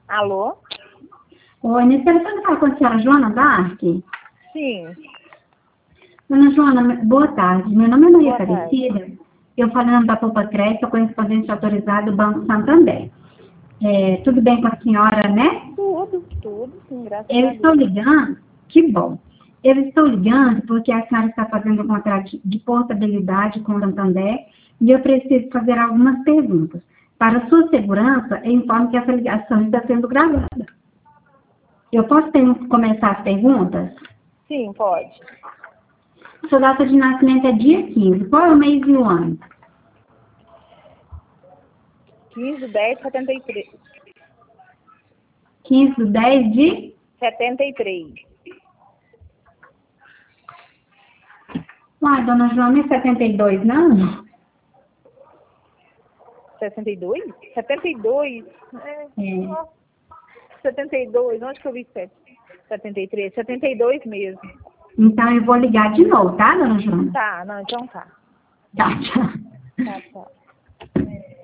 Alô? Oi, nesse telefone fala com a senhora Joana Dark? Sim. Dona Joana, boa tarde. Meu nome é Maria Boa tarde. Aparecida. Eu falo em nome da Poupa Crédito, sou correspondente autorizado do Banco Santander. Tudo bem com a senhora, né? Tudo, sim, graças Eu a estou Deus. ligando, que bom. Eu estou ligando porque a senhora está fazendo um contrato de portabilidade com o Santander e eu preciso fazer algumas perguntas. Para sua segurança, eu informo que essa ligação está sendo gravada. Eu posso começar as perguntas? Sim, pode. Sua data de nascimento é dia 15. Qual é o mês e o ano? 15/10/73. 15/10 de... 73. Uai, dona Joana, é 72, não? 62? 72? É. Nossa, 72. Onde que eu vi 73? 72 mesmo. Então, eu vou ligar de novo, tá, dona Joana? Tá, não, então tá. Tá, tchau. Tá, tá.